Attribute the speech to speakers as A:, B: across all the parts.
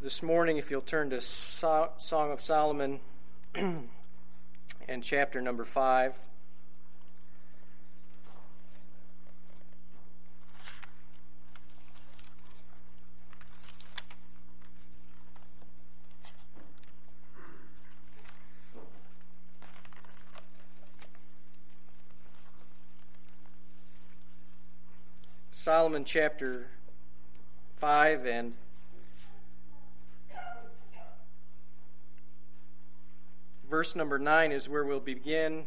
A: this morning, if you'll turn to Song of Solomon and chapter number 5. Solomon chapter 5 and verse number 9 is where we'll begin.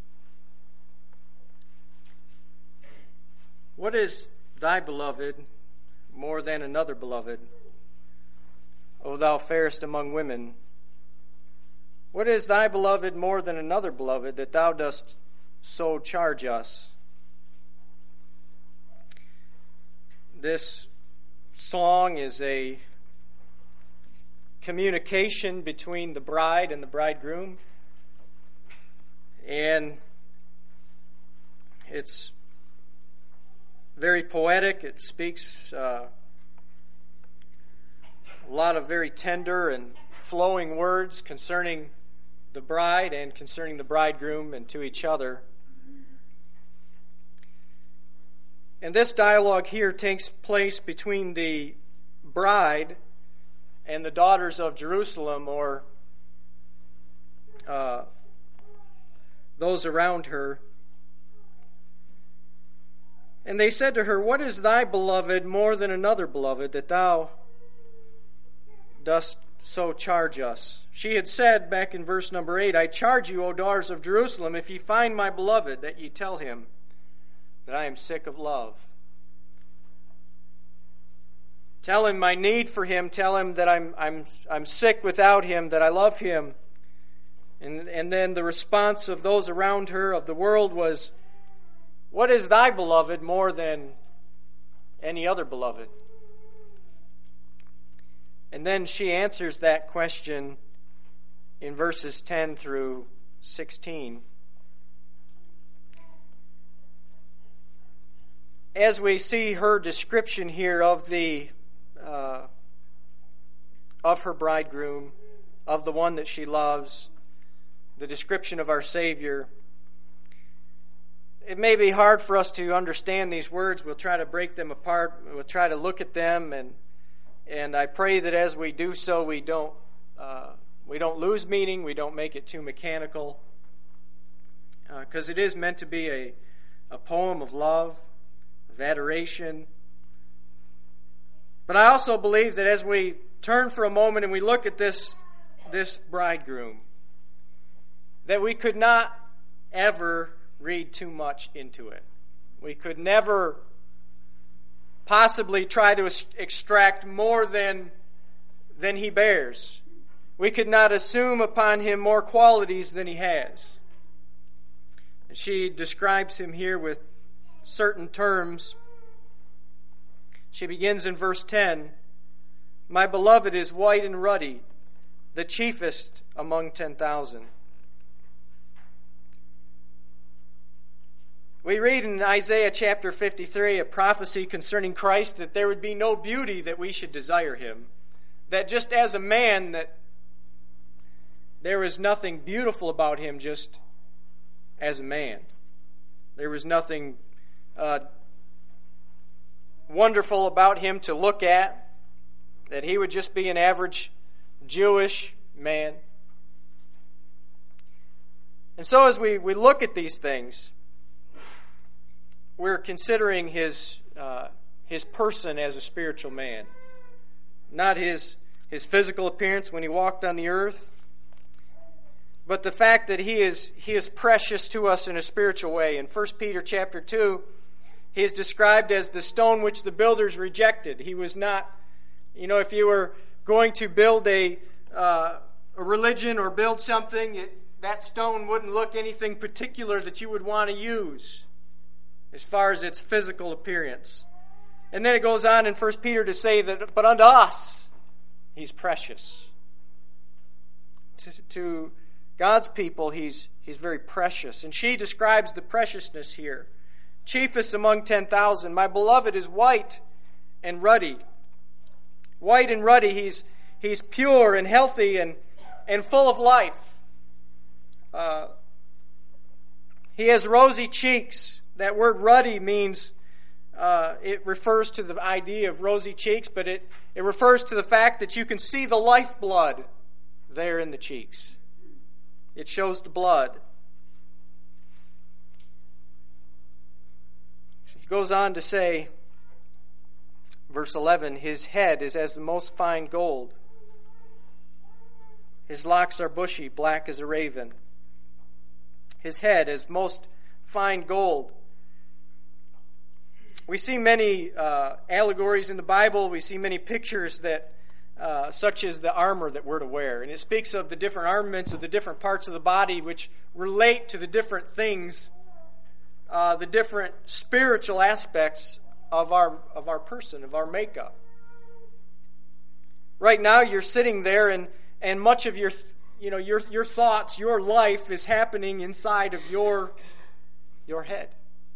A: What is thy beloved more than another beloved, O thou fairest among women? What is thy beloved more than another beloved, that thou dost so charge us? This song is a communication between the bride and the bridegroom, and it's very poetic. It speaks a lot of very tender and flowing words concerning the bride and concerning the bridegroom and to each other. And this dialogue here takes place between the bride and the daughters of Jerusalem, or those around her. And they said to her, "What is thy beloved more than another beloved, that thou dost so charge us?" She had said back in verse number 8, "I charge you, O daughters of Jerusalem, if ye find my beloved, that ye tell him that I am sick of love. Tell him my need for him. Tell him that I'm sick without him, that I love him." And then the response of those around her, of the world, was, "What is thy beloved more than any other beloved?" And then she answers that question in verses 10 through 16. As we see her description here of her bridegroom, of the one that she loves, the description of our Savior, it may be hard for us to understand these words. We'll try to break them apart. We'll try to look at them, and I pray that as we do so, we don't lose meaning. We don't make it too mechanical, because it is meant to be a poem of love, of adoration. But I also believe that as we turn for a moment and we look at this bridegroom, that we could not ever read too much into it. We could never possibly try to extract more than he bears. We could not assume upon him more qualities than he has. And she describes him here with certain terms. She begins in verse 10, "My beloved is white and ruddy, the chiefest among 10,000. We read in Isaiah chapter 53, a prophecy concerning Christ, that there would be no beauty that we should desire him. That just as a man, that there was nothing beautiful about him just as a man. There was nothing wonderful about him to look at, that he would just be an average Jewish man." And so as we look at these things, we're considering his person as a spiritual man. Not his physical appearance when he walked on the earth, but the fact that he is precious to us in a spiritual way. In 1 Peter chapter 2, he is described as the stone which the builders rejected. He was not, if you were going to build a religion or build something, that stone wouldn't look anything particular that you would want to use as far as its physical appearance. And then it goes on in 1 Peter to say that, but unto us, he's precious. To God's people, he's very precious. And she describes the preciousness here. "Chiefest among 10,000, my beloved is white and ruddy." White and ruddy, He's pure and healthy and full of life. He has rosy cheeks. That word ruddy means, it refers to the idea of rosy cheeks, but it refers to the fact that you can see the lifeblood there in the cheeks. It shows the blood. He goes on to say, verse 11, his head is as the most fine gold. His locks are bushy, black as a raven. His head is most fine gold. We see many allegories in the Bible. We see many pictures that, such as the armor that we're to wear. And it speaks of the different armaments of the different parts of the body which relate to the different things, the different spiritual aspects of our person, of our makeup. Right now you're sitting there and much of your thoughts, your life is happening inside of your head.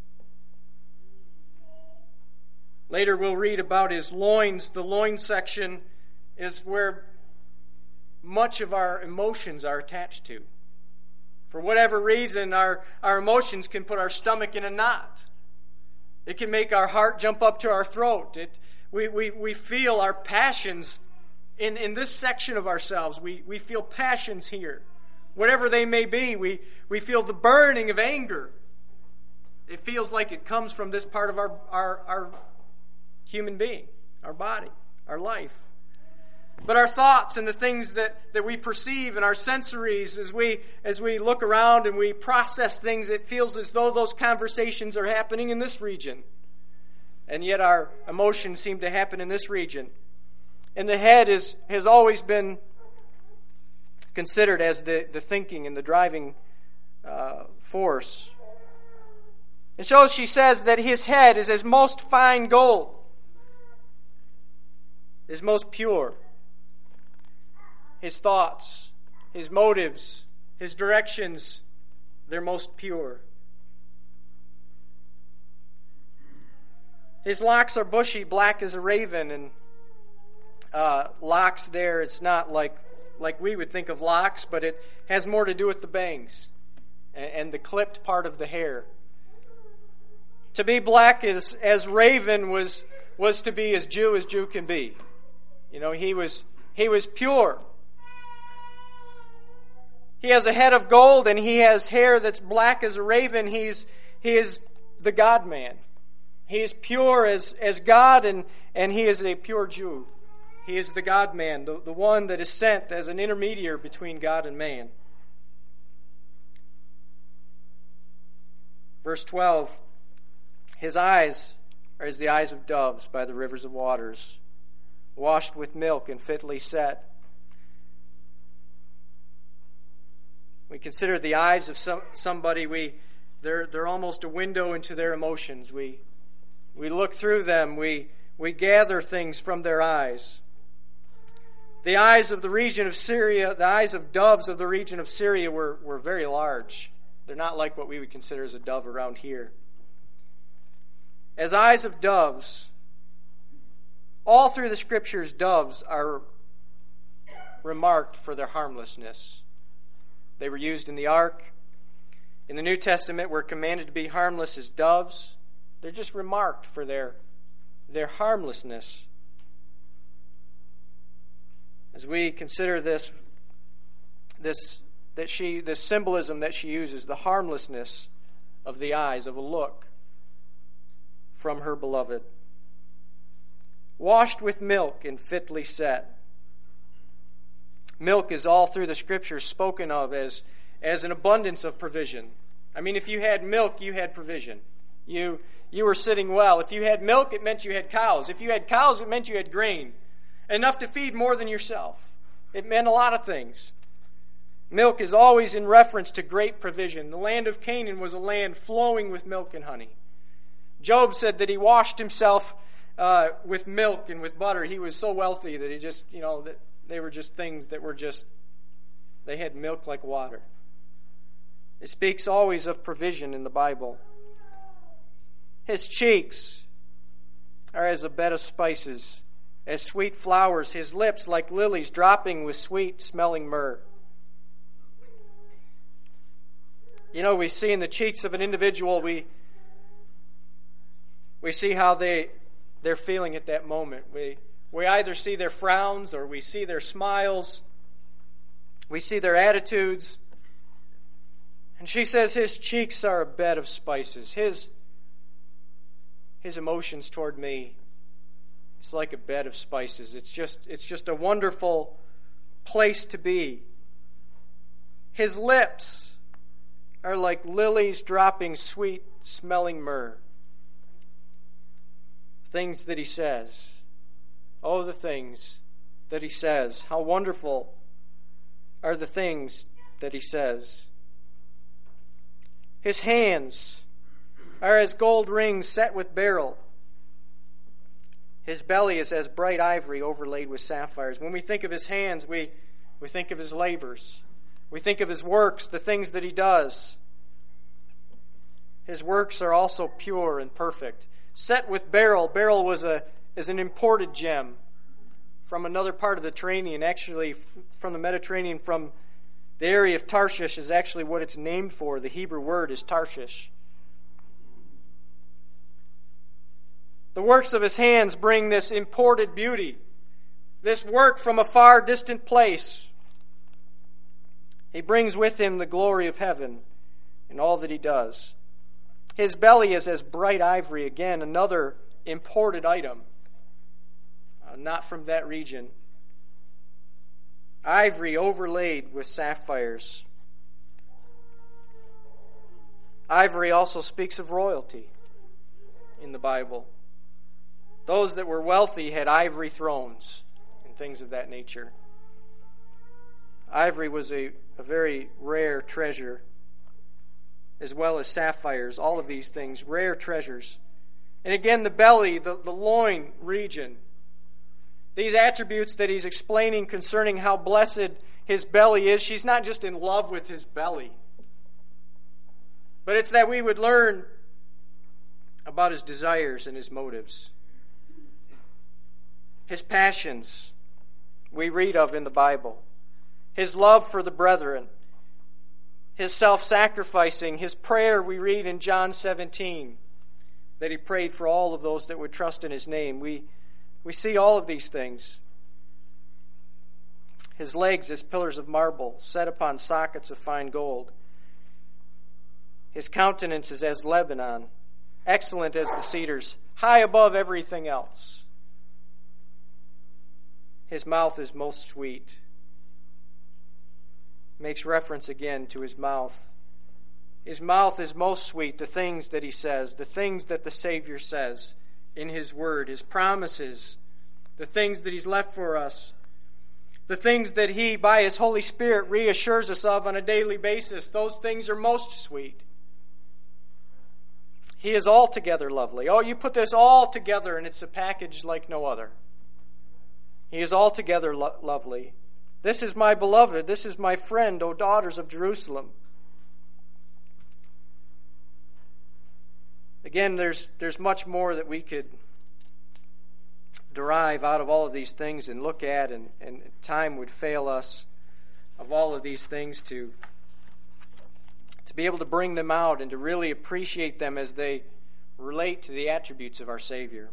A: Later we'll read about his loins. The loins section is where much of our emotions are attached to. For whatever reason, our emotions can put our stomach in a knot. It can make our heart jump up to our throat. We feel our passions in this section of ourselves. We feel passions here. Whatever they may be, we feel the burning of anger. It feels like it comes from this part of our human being, our body, our life. But our thoughts and the things that we perceive and our sensories as we look around and we process things, it feels as though those conversations are happening in this region. And yet our emotions seem to happen in this region. And the head has always been considered as the thinking and the driving force. And so she says that his head is as most fine gold, is most pure. His thoughts, his motives, his directions, they're most pure. His locks are bushy, black as a raven, and locks there, it's not like we would think of locks, but it has more to do with the bangs and the clipped part of the hair. To be black as raven was to be as Jew can be. You know, he was pure. He has a head of gold and he has hair that's black as a raven. He is the God-man. He is pure as God and he is a pure Jew. He is the God-man, the one that is sent as an intermediary between God and man. Verse 12, his eyes are as the eyes of doves by the rivers of waters, washed with milk and fitly set. We consider the eyes of somebody, they're almost a window into their emotions. We look through them, we gather things from their eyes. The eyes of the region of Syria, the eyes of doves of the region of Syria were very large. They're not like what we would consider as a dove around here. As eyes of doves, all through the Scriptures, doves are remarked for their harmlessness. They were used in the ark. In the New Testament, we're commanded to be harmless as doves. They're just remarked for their harmlessness. As we consider this symbolism that she uses, the harmlessness of the eyes, of a look from her beloved. Washed with milk and fitly set. Milk is all through the Scriptures spoken of as an abundance of provision. I mean, if you had milk, you had provision. You were sitting well. If you had milk, it meant you had cows. If you had cows, it meant you had grain. Enough to feed more than yourself. It meant a lot of things. Milk is always in reference to great provision. The land of Canaan was a land flowing with milk and honey. Job said that he washed himself with milk and with butter. He was so wealthy that he just, that they were just things that were just, they had milk like water. It speaks always of provision in the Bible. His cheeks are as a bed of spices. as sweet flowers, his lips like lilies dropping with sweet-smelling myrrh. You know, we see in the cheeks of an individual, we see how they're feeling at that moment. We either see their frowns or we see their smiles. We see their attitudes. And she says his cheeks are a bed of spices. His emotions toward me, it's like a bed of spices. It's just a wonderful place to be. His lips are like lilies dropping sweet-smelling myrrh. Things that he says. Oh, the things that he says. How wonderful are the things that he says. His hands are as gold rings set with beryl. His belly is as bright ivory overlaid with sapphires. When we think of his hands, we think of his labors. We think of his works, the things that he does. His works are also pure and perfect. Set with beryl. Beryl is an imported gem from another part of the Mediterranean. Actually, from the Mediterranean, from the area of Tarshish is actually what it's named for. The Hebrew word is Tarshish. The works of his hands bring this imported beauty, this work from a far distant place. He brings with him the glory of heaven in all that he does. His belly is as bright ivory, again, another imported item, not from that region. Ivory overlaid with sapphires. Ivory also speaks of royalty in the Bible. Those that were wealthy had ivory thrones and things of that nature. Ivory was a very rare treasure, as well as sapphires, all of these things, rare treasures. And again, the belly, the loin region, these attributes that he's explaining concerning how blessed his belly is. She's not just in love with his belly, but it's that we would learn about his desires and his motives. His passions we read of in the Bible. His love for the brethren. His self-sacrificing. His prayer we read in John 17, that he prayed for all of those that would trust in his name. We see all of these things. His legs as pillars of marble, set upon sockets of fine gold. His countenance is as Lebanon, excellent as the cedars, high above everything else. His mouth is most sweet. Makes reference again to his mouth. His mouth is most sweet, the things that he says, the things that the Savior says in his word, his promises, the things that he's left for us, the things that he, by his Holy Spirit, reassures us of on a daily basis. Those things are most sweet. He is altogether lovely. Oh, you put this all together and it's a package like no other. He is altogether lovely. This is my beloved. This is my friend, O daughters of Jerusalem. Again, there's much more that we could derive out of all of these things and look at, and time would fail us of all of these things to be able to bring them out and to really appreciate them as they relate to the attributes of our Savior.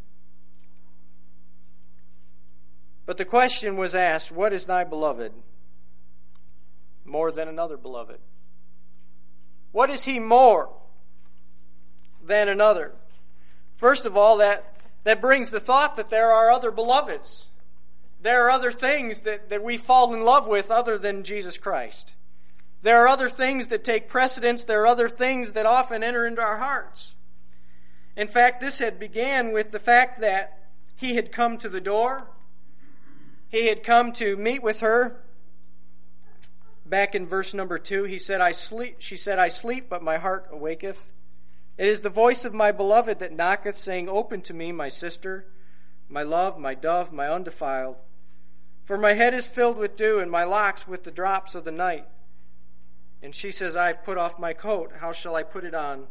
A: But the question was asked, what is thy beloved more than another beloved? What is he more than another? First of all, that brings the thought that there are other beloveds. There are other things that we fall in love with other than Jesus Christ. There are other things that take precedence. There are other things that often enter into our hearts. In fact, this had began with the fact that he had come to the door. He had come to meet with her. Back in verse number 2, he said, "I sleep." She said, "I sleep, but my heart awaketh. It is the voice of my beloved that knocketh, saying, Open to me, my sister, my love, my dove, my undefiled. For my head is filled with dew, and my locks with the drops of the night." And she says, "I have put off my coat. How shall I put it on?"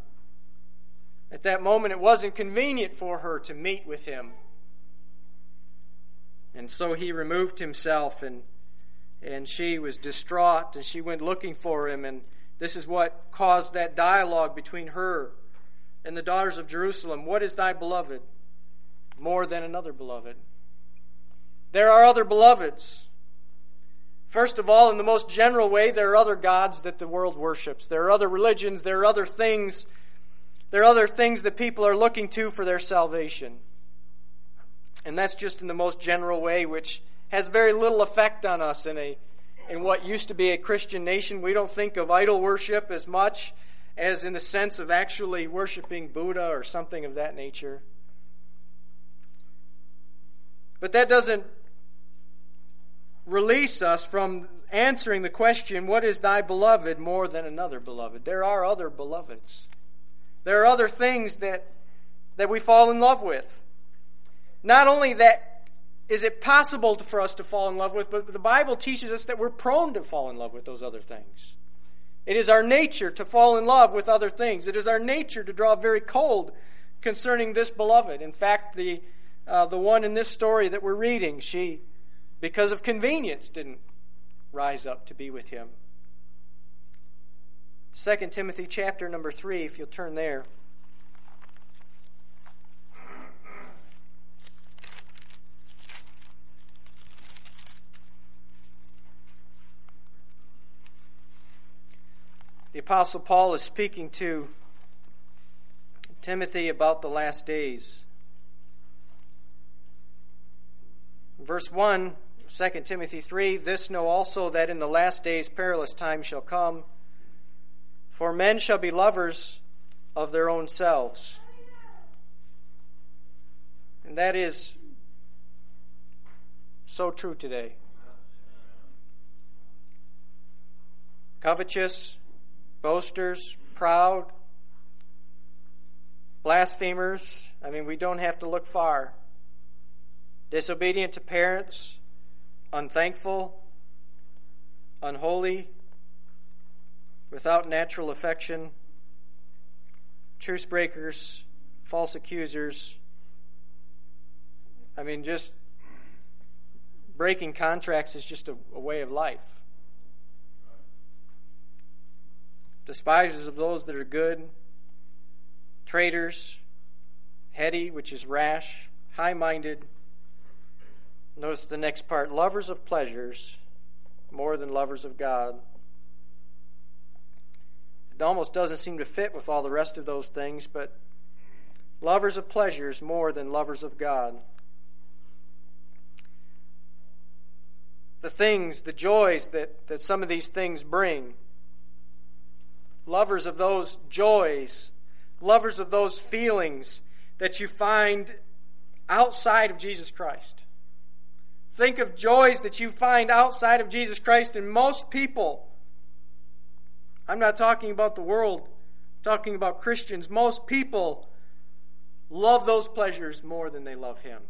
A: At that moment, it wasn't convenient for her to meet with him. And so he removed himself, and she was distraught, and she went looking for him, and this is what caused that dialogue between her and the daughters of Jerusalem. What is thy beloved more than another beloved? There are other beloveds. First of all, in the most general way, there are other gods that the world worships. There are other religions. There are other things. There are other things that people are looking to for their salvation. And that's just in the most general way, which has very little effect on us in what used to be a Christian nation. We don't think of idol worship as much as in the sense of actually worshiping Buddha or something of that nature. But that doesn't release us from answering the question, what is thy beloved more than another beloved? There are other beloveds. There are other things that we fall in love with. Not only that is it possible for us to fall in love with, but the Bible teaches us that we're prone to fall in love with those other things. It is our nature to fall in love with other things. It is our nature to draw very cold concerning this beloved. In fact, the one in this story that we're reading, she, because of convenience, didn't rise up to be with him. 2 Timothy chapter number 3, if you'll turn there. The Apostle Paul is speaking to Timothy about the last days. Verse 1, 2 Timothy 3, this know also that in the last days perilous times shall come, for men shall be lovers of their own selves. And that is so true today. Covetous, boasters, proud, blasphemers. I mean, we don't have to look far. Disobedient to parents, unthankful, unholy, without natural affection, truce breakers, false accusers. I mean, just breaking contracts is just a way of life. Despisers of those that are good, traitors, heady, which is rash, high-minded. Notice the next part, lovers of pleasures more than lovers of God. It almost doesn't seem to fit with all the rest of those things, but lovers of pleasures more than lovers of God. The things, the joys that some of these things bring. Lovers of those joys, lovers of those feelings that you find outside of Jesus Christ. Think of joys that you find outside of Jesus Christ, and most people, I'm not talking about the world, I'm talking about Christians, most people love those pleasures more than they love Him.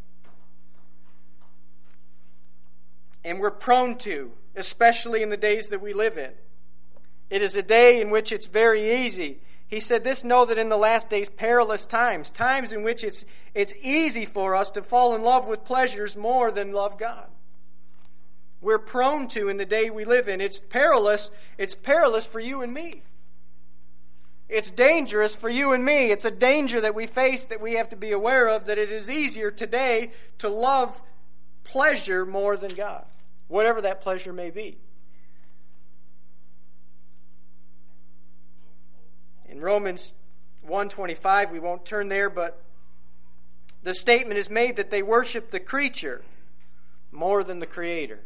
A: And we're prone to, especially in the days that we live in. It is a day in which it's very easy. He said, this know that in the last days, perilous times, times in which it's easy for us to fall in love with pleasures more than love God. We're prone to in the day we live in. It's perilous for you and me. It's dangerous for you and me. It's a danger that we face that we have to be aware of, that it is easier today to love pleasure more than God, whatever that pleasure may be. In Romans 1:25, we won't turn there, but the statement is made that they worship the creature more than the Creator.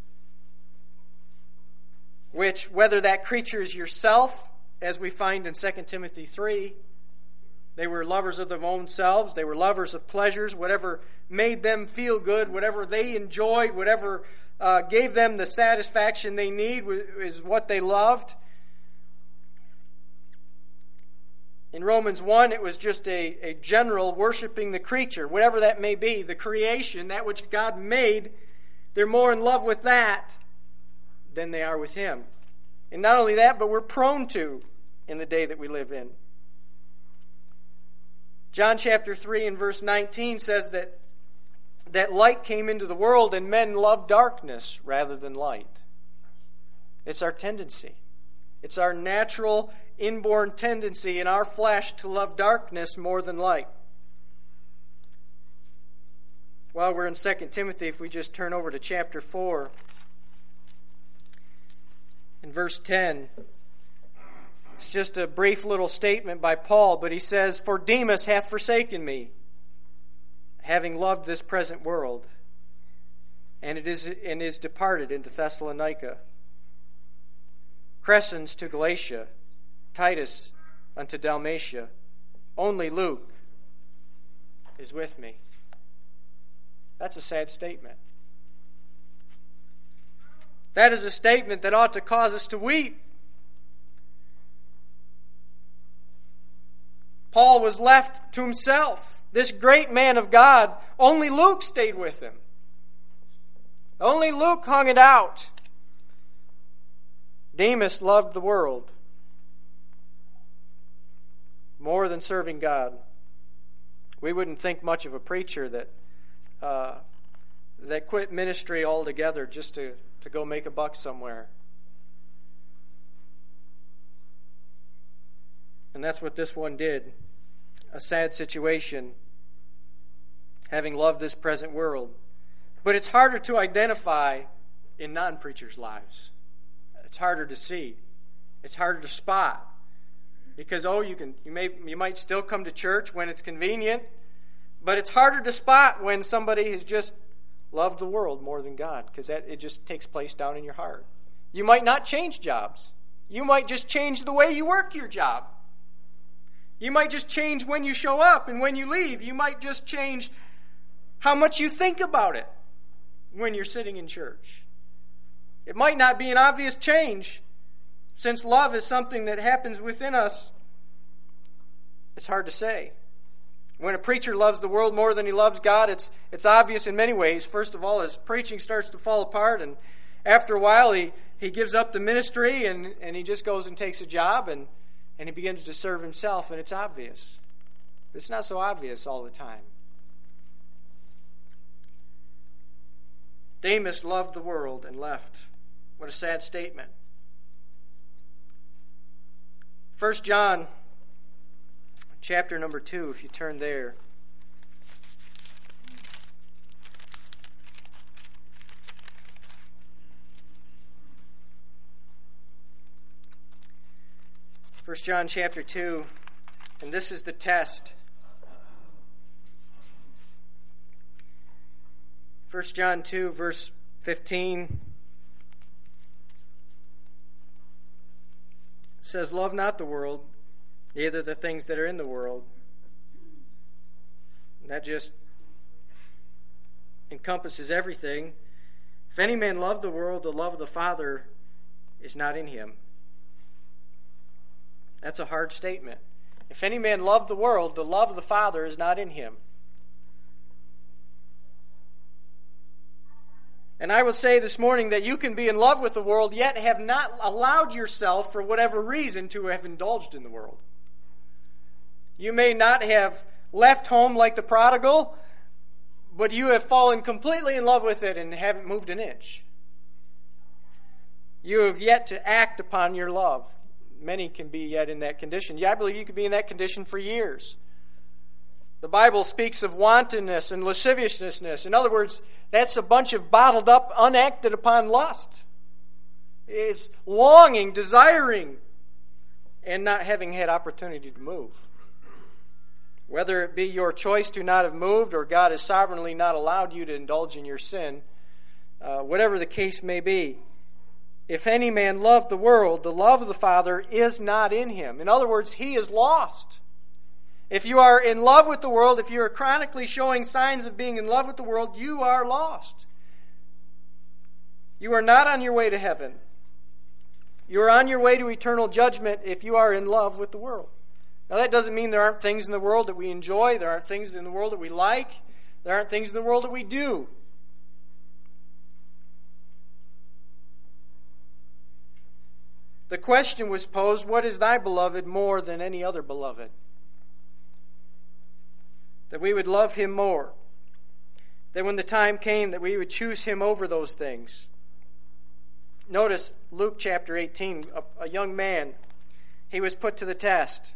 A: Which, whether that creature is yourself, as we find in 2 Timothy 3, they were lovers of their own selves, they were lovers of pleasures, whatever made them feel good, whatever they enjoyed, whatever gave them the satisfaction they need is what they loved. In Romans 1, it was just a general worshiping the creature, whatever that may be, the creation, that which God made. They're more in love with that than they are with Him. And not only that, but we're prone to in the day that we live in. John chapter 3 and verse 19 says that that light came into the world and men loved darkness rather than light. It's our tendency. It's our natural, inborn tendency in our flesh to love darkness more than light. While we're in 2 Timothy, if we just turn over to chapter 4, in verse 10, it's just a brief little statement by Paul, but he says, "For Demas hath forsaken me, having loved this present world, and is departed into Thessalonica. Crescens to Galatia, Titus unto Dalmatia. Only Luke is with me." That's a sad statement. That is a statement that ought to cause us to weep. Paul was left to himself. This great man of God, only Luke stayed with him. Only Luke hung it out. Demas loved the world more than serving God. We wouldn't think much of a preacher that quit ministry altogether just to go make a buck somewhere. And that's what this one did. A sad situation, having loved this present world. But it's harder to identify in non-preachers' lives. It's harder to see. It's harder to spot. Because you might still come to church when it's convenient, but it's harder to spot when somebody has just loved the world more than God, because it just takes place down in your heart. You might not change jobs. You might just change the way you work your job. You might just change when you show up and when you leave. You might just change how much you think about it when you're sitting in church. It might not be an obvious change, since love is something that happens within us. It's hard to say. When a preacher loves the world more than he loves God, it's obvious in many ways. First of all, his preaching starts to fall apart, and after a while he gives up the ministry and he just goes and takes a job and he begins to serve himself, and it's obvious. But it's not so obvious all the time. Demas loved the world and left. What a sad statement. 1 John chapter number 2, if you turn there. First John chapter 2, and this is the test. 1 John 2, verse 15 says, "Love not the world, neither the things that are in the world." And that just encompasses everything. "If any man love the world, the love of the Father is not in him." That's a hard statement. If any man love the world, the love of the Father is not in him. And I will say this morning that you can be in love with the world, yet have not allowed yourself, for whatever reason, to have indulged in the world. You may not have left home like the prodigal, but you have fallen completely in love with it and haven't moved an inch. You have yet to act upon your love. Many can be yet in that condition. Yeah, I believe you could be in that condition for years. The Bible speaks of wantonness and lasciviousness. In other words, that's a bunch of bottled up, unacted upon lust. It's longing, desiring, and not having had opportunity to move. Whether it be your choice to not have moved or God has sovereignly not allowed you to indulge in your sin, whatever the case may be, if any man love the world, the love of the Father is not in him. In other words, he is lost. If you are in love with the world, if you are chronically showing signs of being in love with the world, you are lost. You are not on your way to heaven. You are on your way to eternal judgment if you are in love with the world. Now, that doesn't mean there aren't things in the world that we enjoy. There aren't things in the world that we like. There aren't things in the world that we do. The question was posed, what is thy beloved more than any other beloved? That we would love him more. that when the time came that we would choose him over those things. Notice Luke chapter 18, a young man, he was put to the test.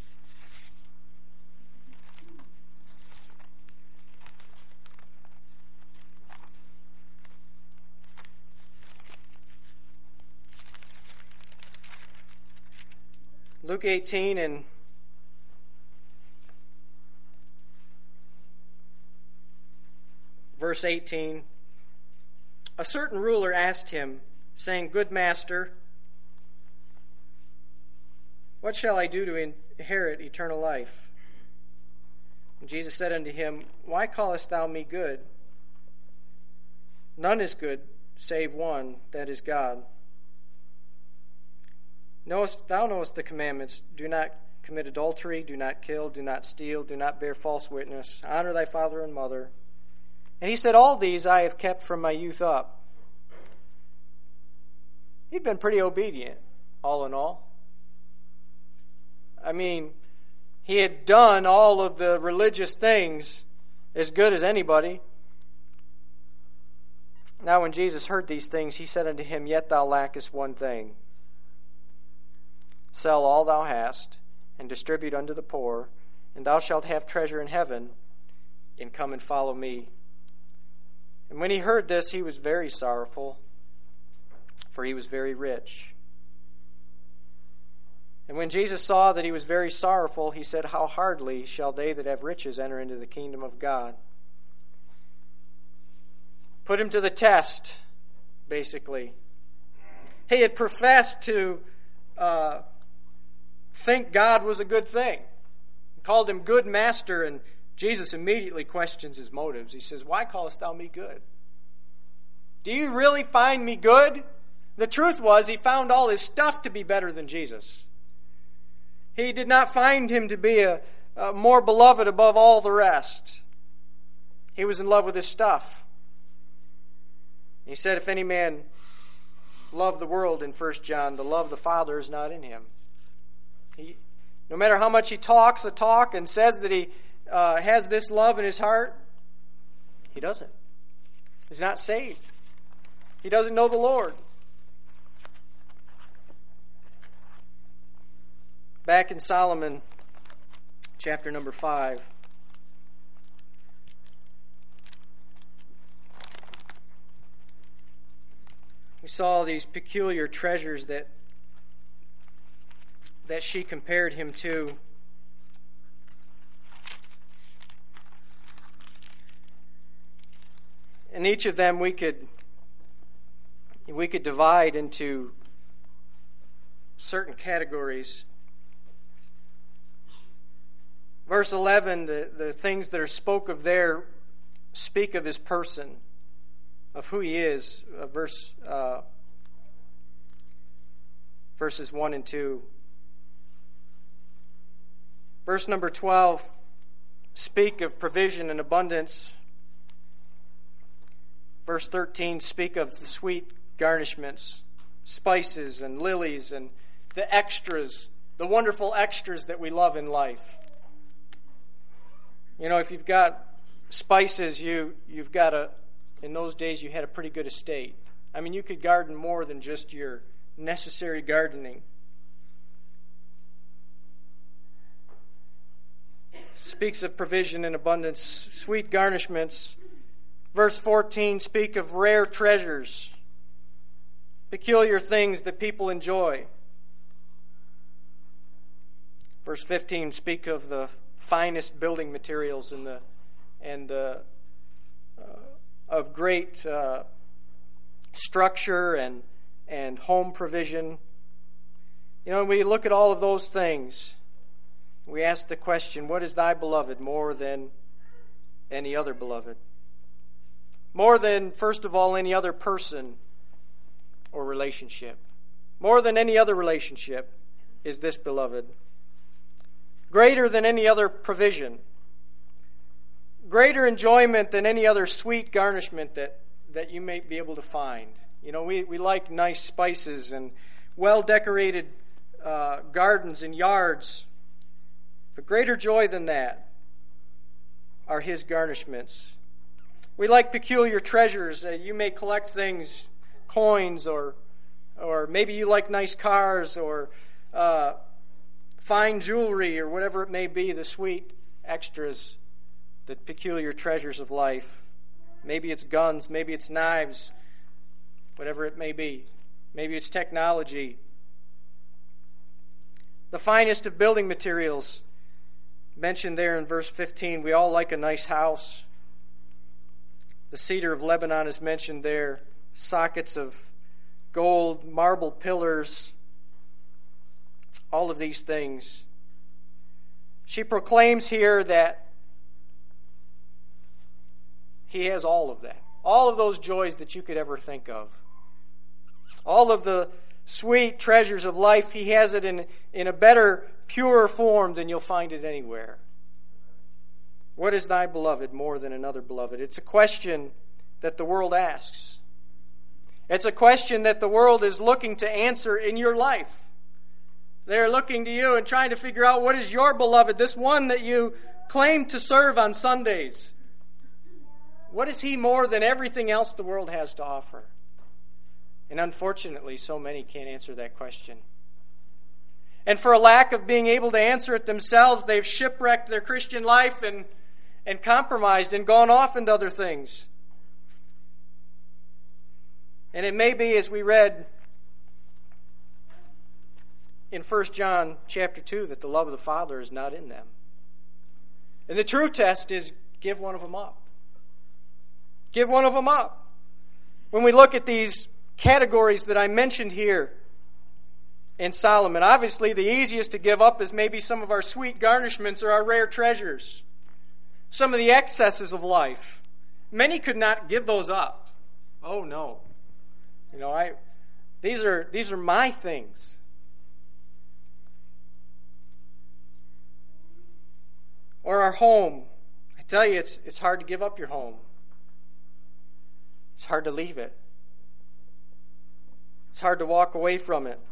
A: Luke 18 and verse 18. A certain ruler asked him, saying, Good master, what shall I do to inherit eternal life? And Jesus said unto him, Why callest thou me good? None is good, save one, that is God. Thou knowest the commandments, do not commit adultery, do not kill, do not steal, do not bear false witness, honor thy father and mother. And he said, All these I have kept from my youth up. He'd been pretty obedient, all in all. I mean, he had done all of the religious things as good as anybody. Now when Jesus heard these things, he said unto him, Yet thou lackest one thing. Sell all thou hast, and distribute unto the poor, and thou shalt have treasure in heaven, and come and follow me. And when he heard this, he was very sorrowful, for he was very rich. And when Jesus saw that he was very sorrowful, he said, How hardly shall they that have riches enter into the kingdom of God? Put him to the test, basically. He had professed to think God was a good thing. He called him good master, and Jesus immediately questions his motives. He says, Why callest thou me good? Do you really find me good? The truth was, he found all his stuff to be better than Jesus. He did not find him to be a more beloved above all the rest. He was in love with his stuff. He said, If any man love the world, in 1 John, the love of the Father is not in him. No matter how much he talks the talk and says that he has this love in his heart, he doesn't. He's not saved. He doesn't know the Lord. Back in Solomon, chapter number 5. We saw these peculiar treasures that she compared him to. And each of them we could divide into certain categories. Verse 11, the things that are spoke of there speak of his person, of who he is. Verses 1 and 2. Verse number 12 speak of provision and abundance. Verse 13 speak of the sweet garnishments, spices and lilies and the extras, the wonderful extras that we love in life. You know, if you've got spices, you've got in those days you had a pretty good estate. I mean, you could garden more than just your necessary gardening. Speaks of provision and abundance, sweet garnishments. Verse 14 speak of rare treasures, peculiar things that people enjoy. Verse 15 speak of the finest building materials of great structure and home provision. You know, when we look at all of those things, we ask the question, what is thy beloved more than any other beloved? More than, first of all, any other person or relationship. More than any other relationship is this beloved. Greater than any other provision. Greater enjoyment than any other sweet garnishment that you may be able to find. You know, we like nice spices and well-decorated gardens and yards. But greater joy than that are his garnishments. We like peculiar treasures. You may collect things, coins, or maybe you like nice cars, or fine jewelry, or whatever it may be, the sweet extras, the peculiar treasures of life. Maybe it's guns, maybe it's knives, whatever it may be. Maybe it's technology. The finest of building materials, mentioned there in verse 15. We all like a nice house. The cedar of Lebanon is mentioned there. Sockets of gold, marble pillars, all of these things. She proclaims here that he has all of that. All of those joys that you could ever think of. All of the sweet treasures of life, he has it in a better, purer form than you'll find it anywhere. What is thy beloved more than another beloved? It's a question that the world asks. It's a question that the world is looking to answer in your life. They're looking to you and trying to figure out what is your beloved, this one that you claim to serve on Sundays. What is he more than everything else the world has to offer? And unfortunately, so many can't answer that question. And for a lack of being able to answer it themselves, they've shipwrecked their Christian life and compromised and gone off into other things. And it may be, as we read in 1 John chapter 2, that the love of the Father is not in them. And the true test is give one of them up. Give one of them up. When we look at these categories that I mentioned here in Solomon, obviously the easiest to give up is maybe some of our sweet garnishments or our rare treasures. Some of the excesses of life. Many could not give those up. Oh no. These are my things. Or our home. I tell you, it's hard to give up your home. It's hard to leave it. It's hard to walk away from it.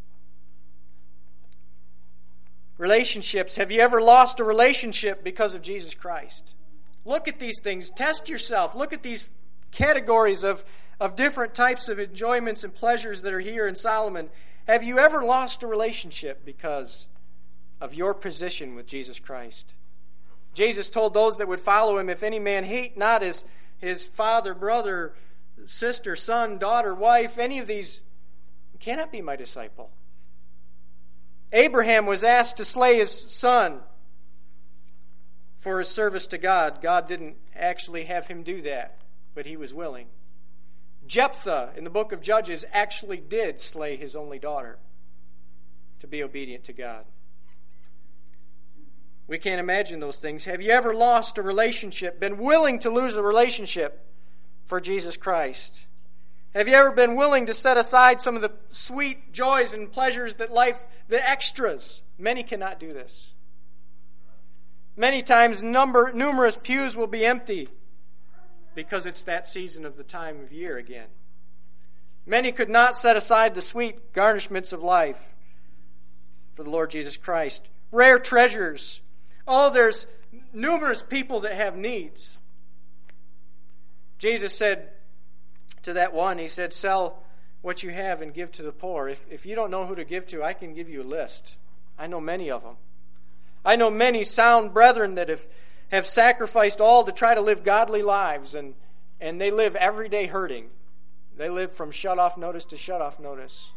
A: Relationships. Have you ever lost a relationship because of Jesus Christ? Look at these things. Test yourself. Look at these categories of different types of enjoyments and pleasures that are here in Solomon. Have you ever lost a relationship because of your position with Jesus Christ? Jesus told those that would follow him, if any man hate not his father, brother, sister, son, daughter, wife, any of these, cannot be my disciple. Abraham was asked to slay his son for his service to God. God didn't actually have him do that, but he was willing. Jephthah, in the book of Judges, actually did slay his only daughter to be obedient to God. We can't imagine those things. Have you ever lost a relationship, been willing to lose a relationship for Jesus Christ? Have you ever been willing to set aside some of the sweet joys and pleasures that life, the extras? Many cannot do this. Many times numerous pews will be empty because it's that season of the time of year again. Many could not set aside the sweet garnishments of life for the Lord Jesus Christ. Rare treasures. Oh, there's numerous people that have needs. Jesus said to that one, he said, sell what you have and give to the poor. If you don't know who to give to, I can give you a list. I know many of them. I know many sound brethren that have sacrificed all to try to live godly lives, and they live every day hurting. They live from shut-off notice to shut-off notice.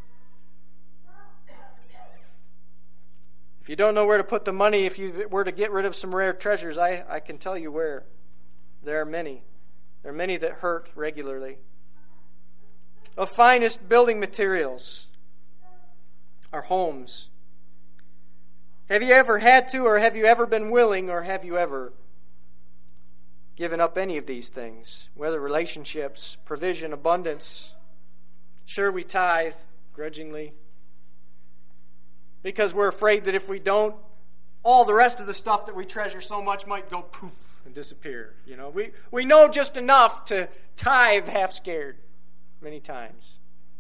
A: If you don't know where to put the money, if you were to get rid of some rare treasures, I can tell you where. There are many. There are many that hurt regularly. Of finest building materials, our homes. Have you ever had to, or have you ever been willing, or have you ever given up any of these things? Whether relationships, provision, abundance. Sure, we tithe grudgingly because we're afraid that if we don't, all the rest of the stuff that we treasure so much might go poof and disappear. We know just enough to tithe half scared many times.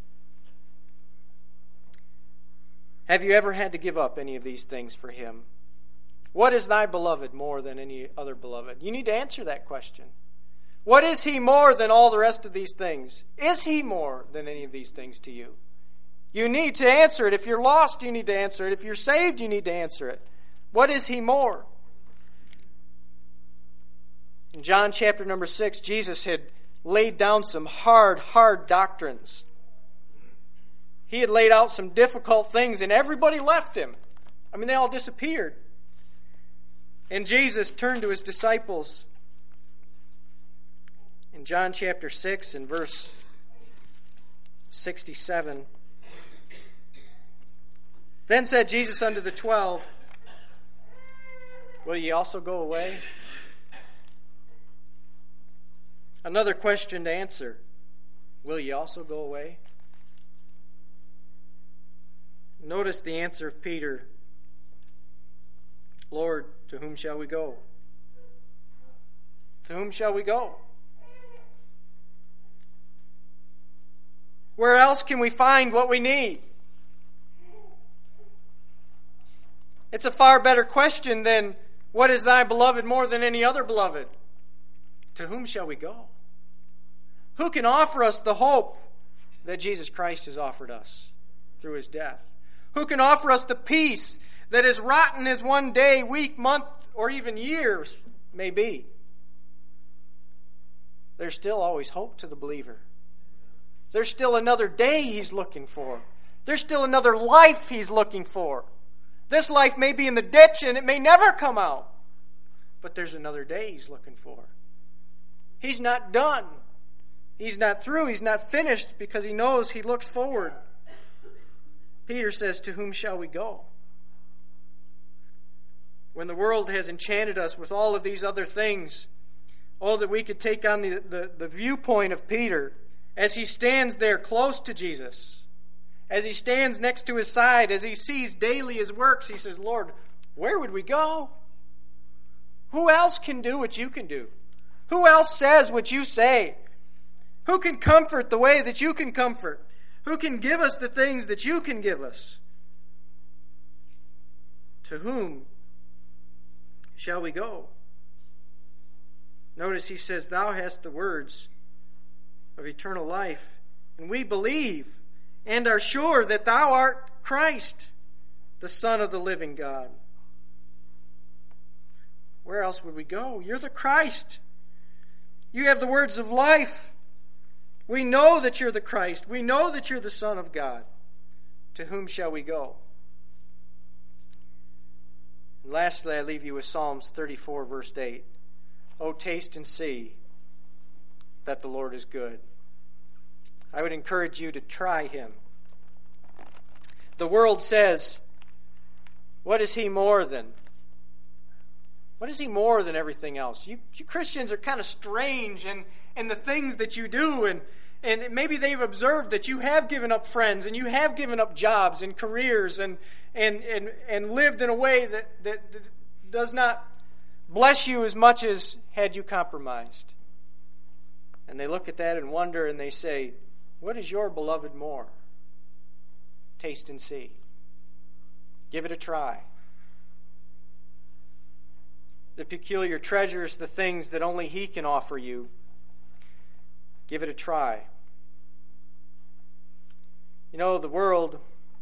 A: Have you ever had to give up any of these things for Him? What is thy beloved more than any other beloved? You need to answer that question. What is He more than all the rest of these things? Is He more than any of these things to you? You need to answer it. If you're lost, you need to answer it. If you're saved, you need to answer it. What is He more? In John chapter number 6, Jesus had laid down some hard doctrines. He had laid out some difficult things, and everybody left Him. I mean, they all disappeared. And Jesus turned to His disciples in John chapter 6 and verse 67. Then said Jesus unto the 12, Will ye also go away? Another question to answer. Will ye also go away? Notice the answer of Peter. Lord, to whom shall we go? To whom shall we go? Where else can we find what we need? It's a far better question than, what is thy beloved more than any other beloved? To whom shall we go? Who can offer us the hope that Jesus Christ has offered us through His death? Who can offer us the peace that is rotten as one day, week, month, or even years may be? There's still always hope to the believer. There's still another day He's looking for. There's still another life He's looking for. This life may be in the ditch and it may never come out. But there's another day He's looking for. He's not done. He's not through. He's not finished because He knows He looks forward. Peter says, to whom shall we go? When the world has enchanted us with all of these other things, oh, that we could take on the viewpoint of Peter as he stands there close to Jesus, as he stands next to His side, as he sees daily His works, he says, Lord, where would we go? Who else can do what You can do? Who else says what You say? Who can comfort the way that You can comfort? Who can give us the things that You can give us? To whom shall we go? Notice he says, Thou hast the words of eternal life, and we believe and are sure that Thou art Christ, the Son of the living God. Where else would we go? You're the Christ. You have the words of life. We know that You're the Christ. We know that You're the Son of God. To whom shall we go? And lastly, I leave you with Psalms 34, verse 8. Oh, taste and see that the Lord is good. I would encourage you to try Him. The world says, what is He more than? What is He more than everything else? You Christians are kind of strange in the things that you do, and maybe they've observed that you have given up friends and you have given up jobs and careers and lived in a way that does not bless you as much as had you compromised. And they look at that and wonder and they say, what is your beloved more? Taste and see. Give it a try. The peculiar treasures, the things that only He can offer you. Give it a try. You know, the world,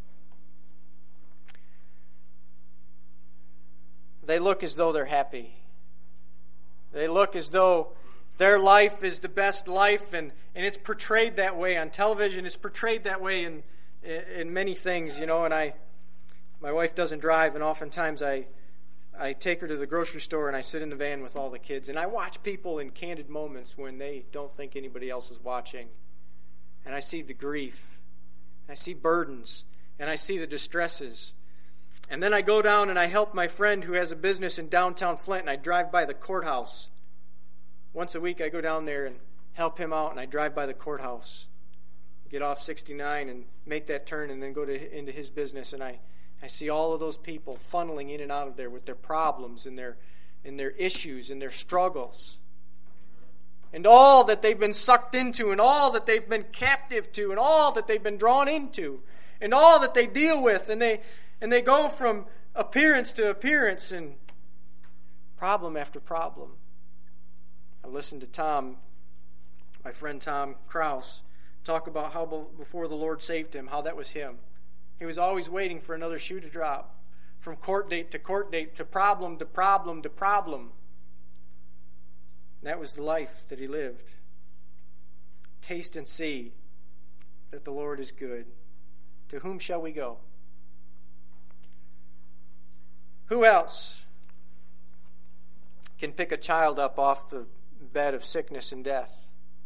A: they look as though they're happy. They look as though their life is the best life, and it's portrayed that way on television. It's portrayed that way in many things, you know. And my wife doesn't drive, and oftentimes I take her to the grocery store and I sit in the van with all the kids, and I watch people in candid moments when they don't think anybody else is watching. And I see the grief, and I see burdens, and I see the distresses. And then I go down and I help my friend who has a business in downtown Flint, and I drive by the courthouse. Once a week I go down there and help him out, and I drive by the courthouse, get off 69 and make that turn and then go into his business, and I see all of those people funneling in and out of there with their problems and their issues and their struggles. And all that they've been sucked into, and all that they've been captive to, and all that they've been drawn into, and all that they deal with, and they go from appearance to appearance and problem after problem. I listened to Tom My friend Tom Kraus talked about how before the Lord saved him, how that was him. He was always waiting for another shoe to drop, from court date to court date, to problem to problem to problem. That was the life that he lived. Taste and see that the Lord is good. To whom shall we go? Who else can pick a child up off the bed of sickness and death?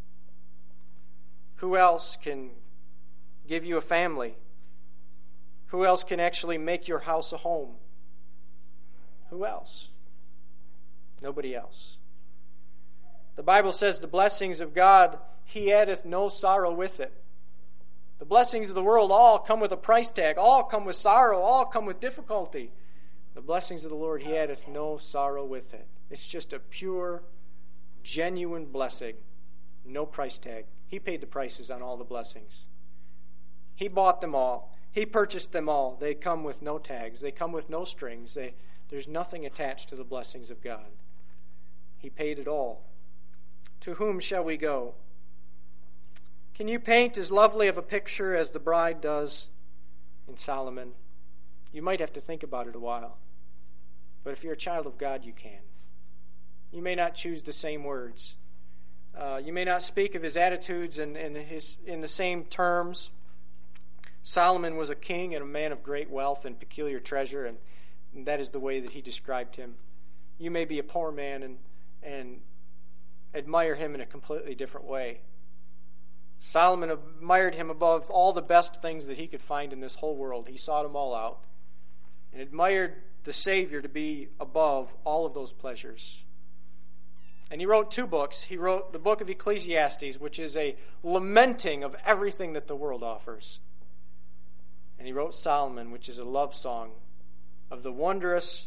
A: Who else can give you a family? Who else can actually make your house a home? Who else? Nobody else. The Bible says the blessings of God, He addeth no sorrow with it. The blessings of the world all come with a price tag, all come with sorrow, all come with difficulty. The blessings of the Lord, He addeth no sorrow with it. It's just a pure, genuine blessing. No price tag. He paid the prices on all the blessings. He bought them all. He purchased them all. They come with no tags. They come with no strings. There's nothing attached to the blessings of God. He paid it all. To whom shall we go? Can you paint as lovely of a picture as the bride does in Solomon? You might have to think about it a while. But if you're a child of God, you can. You may not choose the same words. You may not speak of his attitudes in the same terms. Solomon was a king and a man of great wealth and peculiar treasure, and that is the way that he described him. You may be a poor man and admire him in a completely different way. Solomon admired him above all the best things that he could find in this whole world. He sought them all out and admired the Savior to be above all of those pleasures. And he wrote 2 books. He wrote the book of Ecclesiastes, which is a lamenting of everything that the world offers. And he wrote Solomon, which is a love song of the wondrous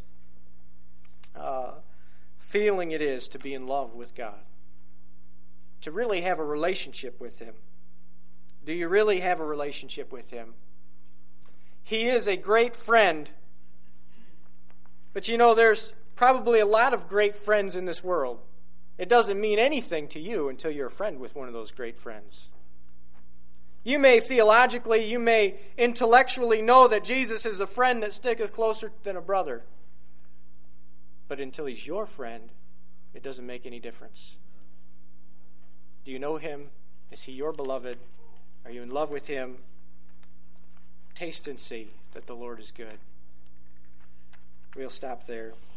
A: feeling it is to be in love with God. To really have a relationship with Him. Do you really have a relationship with Him? He is a great friend. But you know, there's probably a lot of great friends in this world. It doesn't mean anything to you until you're a friend with one of those great friends. You may theologically, you may intellectually know that Jesus is a friend that sticketh closer than a brother. But until He's your friend, it doesn't make any difference. Do you know Him? Is He your beloved? Are you in love with Him? Taste and see that the Lord is good. We'll stop there.